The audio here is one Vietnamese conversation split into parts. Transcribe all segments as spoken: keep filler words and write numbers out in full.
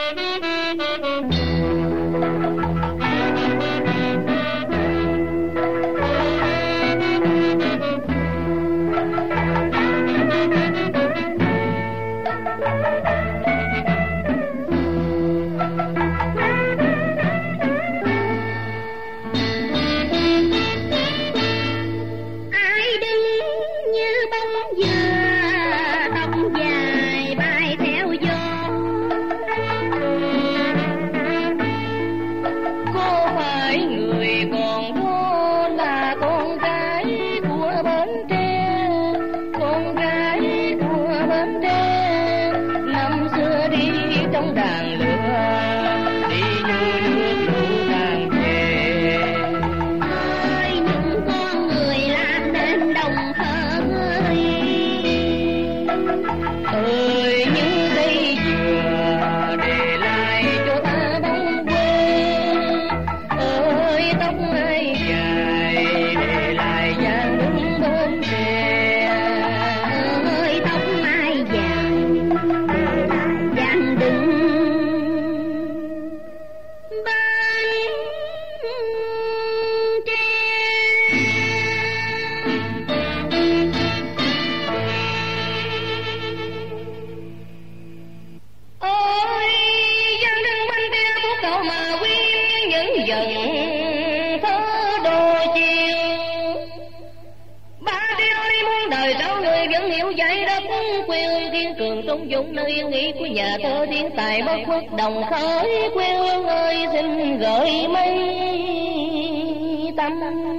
Dũng nơi yêu nghĩ của nhà thơ thiên tài bất khuất đồng khởi. Quê hương ơi xin gửi mấy tâm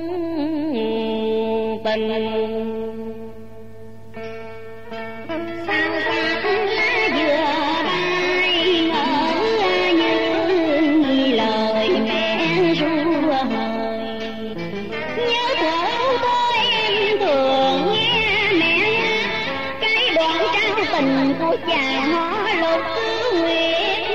tình. Sao sắc lá dừa bay ngỡ như lời mẹ ru hời. Nhớ thuở tôi em thường nghe mẹ cái đoạn trao tình của cha họ lục nguyệt.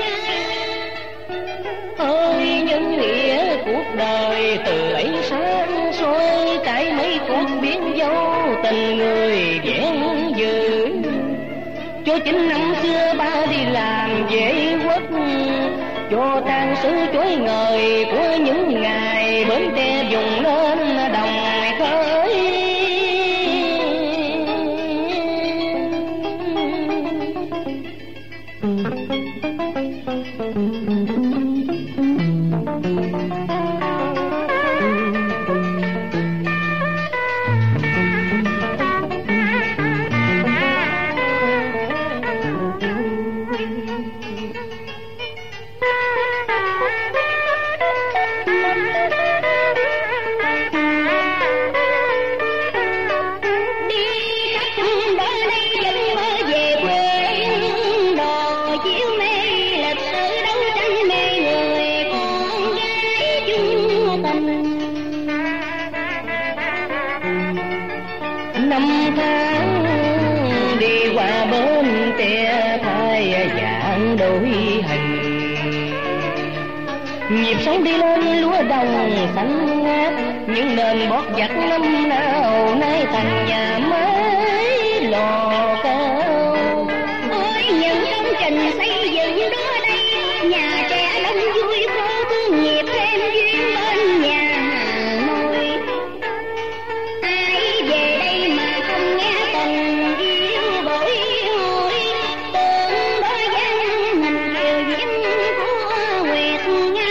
Ơi những nghĩa cuộc đời từ ấy sáng soi trải mấy cuộc biến dấu tình người vẹn giữ. Cho chính năm xưa ba đi làm về quốc, cho tang sử chối ngời của những ngày bến tre dùng lên đồng khơi. Năm tháng đi qua bến tre thay dạng đổi hình, nhịp sống đi lên lúa đồng xanh ngát. Những nền bót giặt năm nào nay thành nhà mới lò cao. Ôi những công trình xây dựng đó đây, nhà trẻ đông vui phố thương nghiệp thêm duyên bên nhà Hà Nội. Ai về đây mà không nghe tình yêu bội hồi, tương đối gian hình kiều diễm của Nguyệt Nga.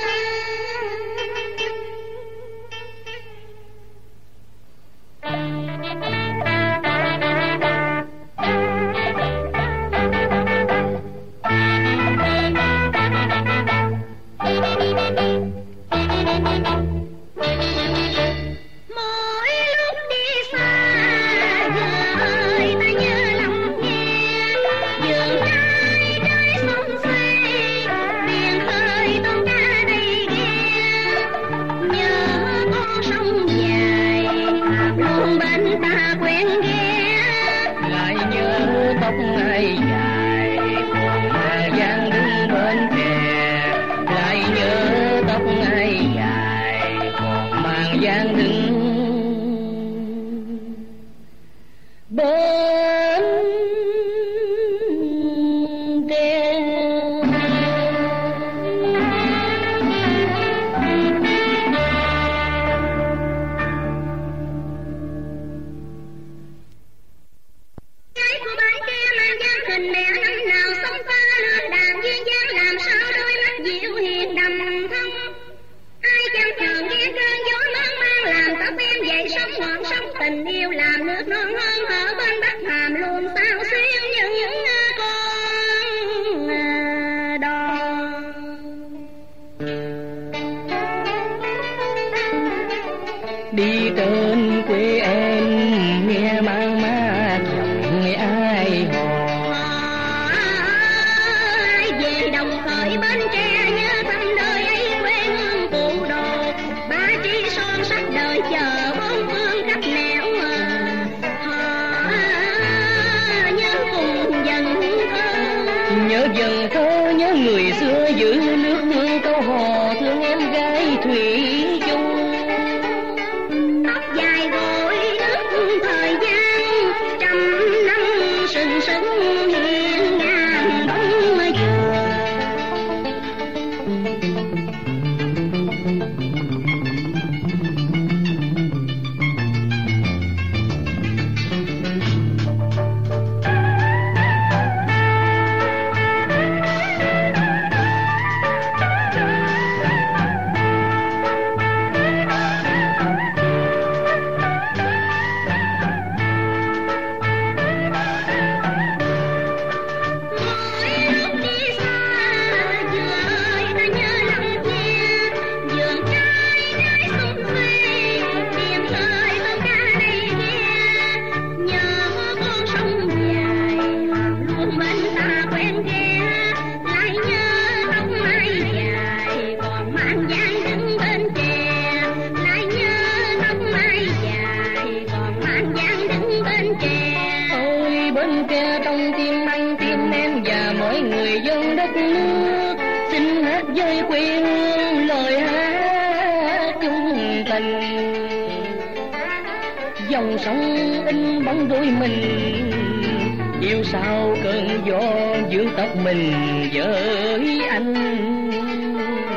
Thank you. nhớ dần thơ nhớ người xưa giữ nước mưa câu hò thương em gái thủy chung. Tóc dài gội nước thời gian trăm năm sừng sững hiên ngang bóng dừa. Với quê hương lời hát chung tình, dòng sông in bóng đôi mình, yêu sao cơn gió giữa tóc mình với anh.